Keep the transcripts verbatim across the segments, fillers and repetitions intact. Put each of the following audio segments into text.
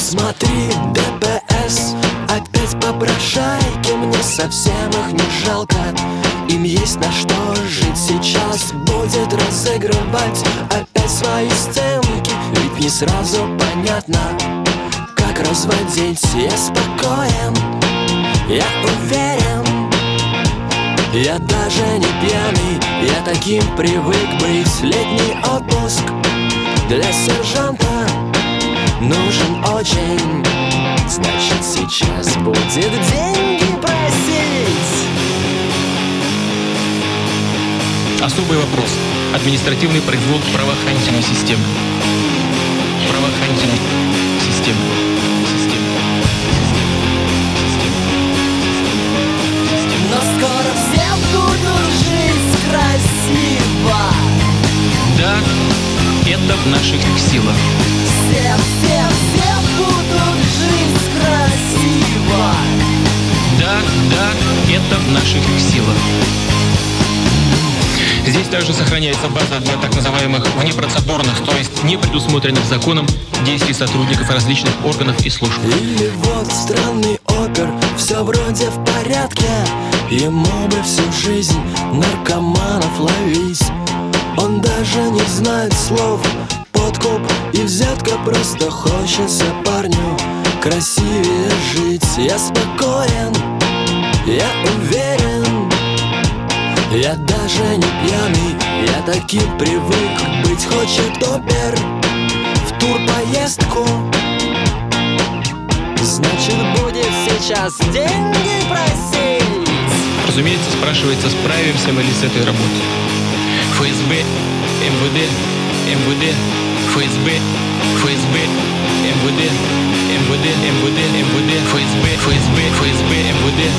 Смотри, ДПС, опять попрошайки, мне совсем их не жалко. Им есть на что жить, сейчас будет разыгрывать опять свои сценки. Ведь не сразу понятно, как разводить. Я спокоен, я уверен, я даже не пьяный, я таким привык быть. Летний отпуск для сержанта нужен очень, значит сейчас будет деньги просить. Особый вопрос. Административный произвол правоохранительной системы. Правоохранительной системы. Системы. Но скоро все будут жить красиво. Да, это в наших силах. Все, все, все будут жить красиво. Да, да, это в наших силах. Здесь также сохраняется база для так называемых внепроцедурных, то есть не предусмотренных законом действий сотрудников различных органов и служб. Или вот странный опер, все вроде в порядке, ему бы всю жизнь наркоманов ловить. Он даже не знает слов, подкуп и взятка, просто хочется парню красивее жить. Я спокоен, я уверен, я даже не пьяный, я таким привык быть. Хочет опер в турпоездку, значит будет сейчас деньги просить. Разумеется, спрашивается, справимся мы ли с этой работой. ФСБ, МВД, МВД, ФСБ, ФСБ, МВД, МВД, МВД, МВД, ФСБ, ФСБ, ФСБ, МВД.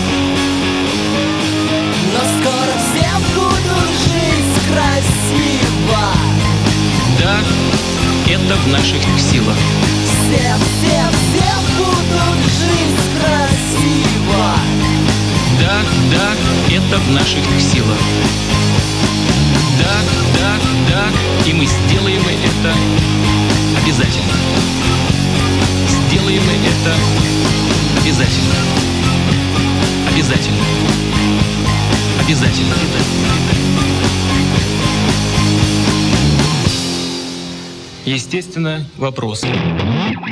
Но скоро все будут жить красиво. Да, это в наших силах. Все, все, все будут жить красиво. Да, да, это в наших силах. Да, да, да, и мы сделаем это обязательно. Сделаем это обязательно. Обязательно. Обязательно. Естественно, вопрос.